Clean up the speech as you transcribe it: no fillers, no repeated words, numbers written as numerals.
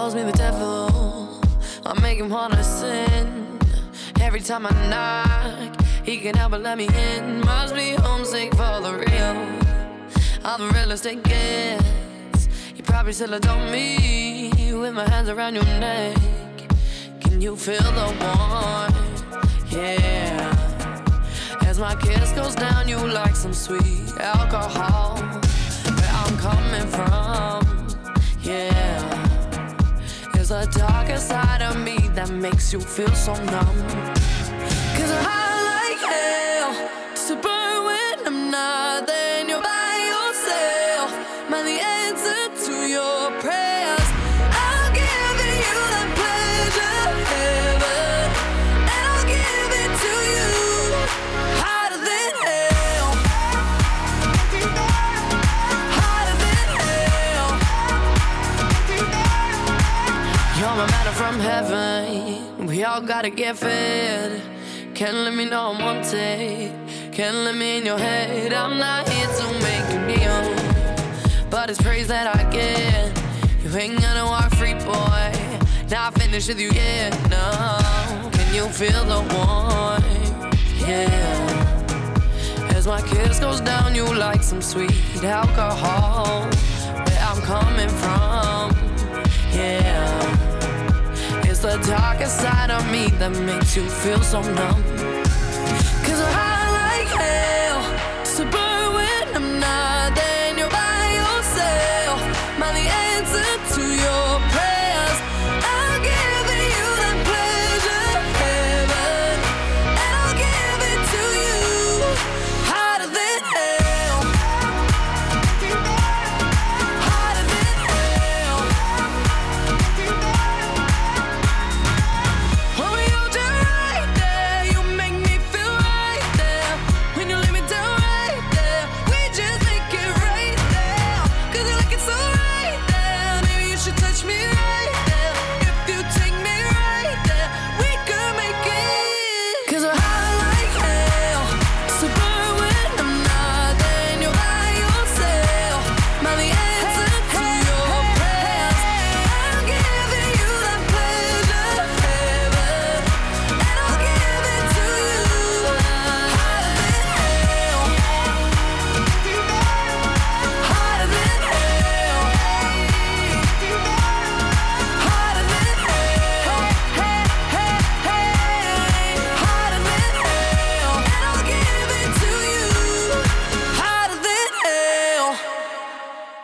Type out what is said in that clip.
calls me the devil. I make him wanna sin. Every time I knock, he can help but let me in. Must be homesick for the real. I'm the realest it gets. You probably still adore me with my hands around your neck. Can you feel the warmth? Yeah. As my kiss goes down, you like some sweet alcohol. Where I'm coming from, yeah. There's a darker side of me that makes you feel so numb. Cause I'm hot like hell, just to burn when I'm not. Then you're by yourself, man, the answer to your prayers. I'll give it you that pleasure, heaven, and I'll give it to you hotter than hell, hotter than hell. You're my manna from heaven, we all gotta get fed. Can't let me know I'm wanted, can't let me in your head. I'm not here to make you kneel, but it's praise that I get. You ain't gonna walk free, boy, not finished with you yet, no. Can you feel the warmth? Yeah. As my kiss goes down, you like some sweet alcohol. Where I'm coming from, yeah. It's the darker side of me that makes you feel so numb.